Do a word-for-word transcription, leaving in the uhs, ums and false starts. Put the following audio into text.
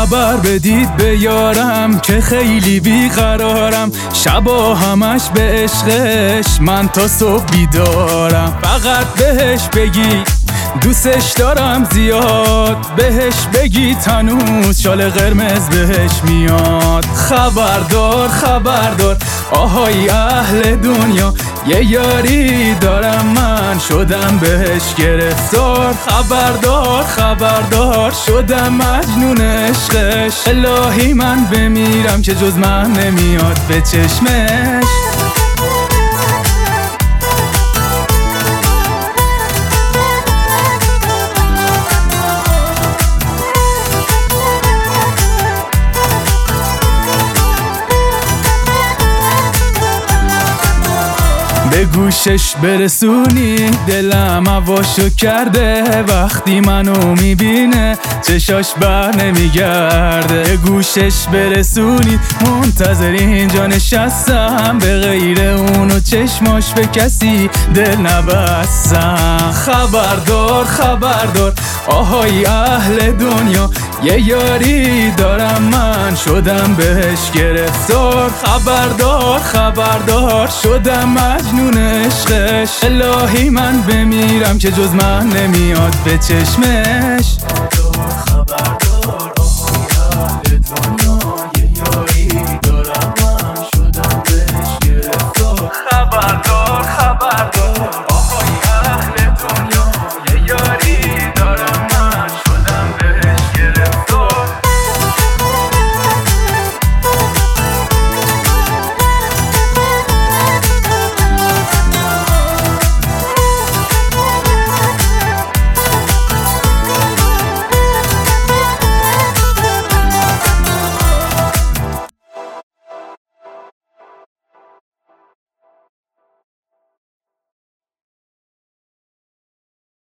خبر بدید به یارم که خیلی بیقرارم، شبا همش به عشقش من تا صبح بیدارم. فقط بهش بگی دوستش دارم زیاد، بهش بگی هنوز شال قرمز بهش میاد. خبردار خبردار آهای اهل دنیا، یه یاری دارم من شدم بهش گرفتار. خبردار خبردار شدم مجنون عشقش، الهی من بمیرم که جز من نمیاد به چشمش. به گوشش برسونی دلم هواشو کرده، وقتی منو میبینه چشاش بر نمیگرده. به گوشش برسونی منتظر اینجا نشستم، به غیر اونو چشماش به کسی دل نبستم. خبردار خبردار آهای اهل دنیا، یه یاری دارم من شدم بهش گرفتار. خبردار خبردار شدم مجنون عشقش، الهی من بمیرم که جز من نمیاد به چشمش.